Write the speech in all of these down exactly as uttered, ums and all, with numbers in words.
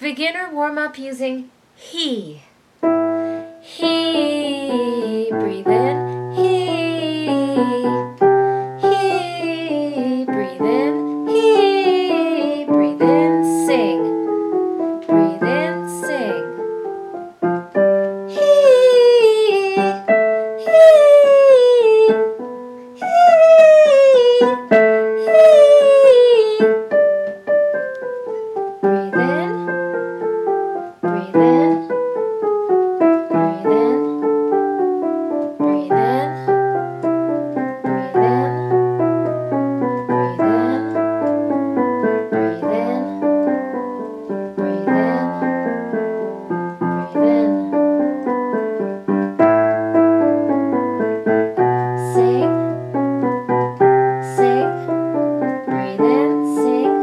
Beginner warm-up using he. He. Breathe in. He. He. Breathe in. He. Breathe in. Sing. Breathe in. Sing. He. He. Breathe in, breathe in, breathe in, breathe in, breathe in, breathe in, breathe in, breathe in, breathe in. Sing, sing, breathe in, sing.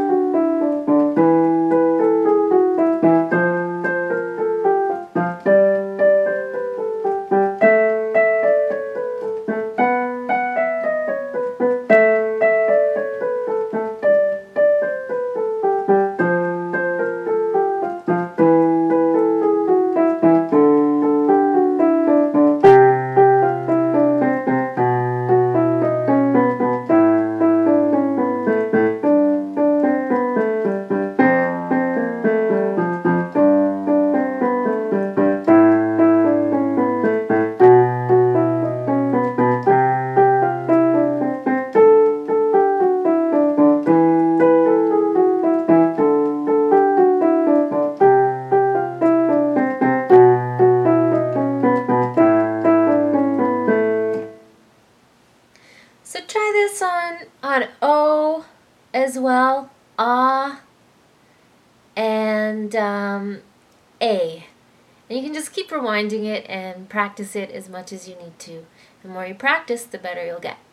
So try this on, on O as well, ah, and um, A. And you can just keep rewinding it and practice it as much as you need to. The more you practice, the better you'll get.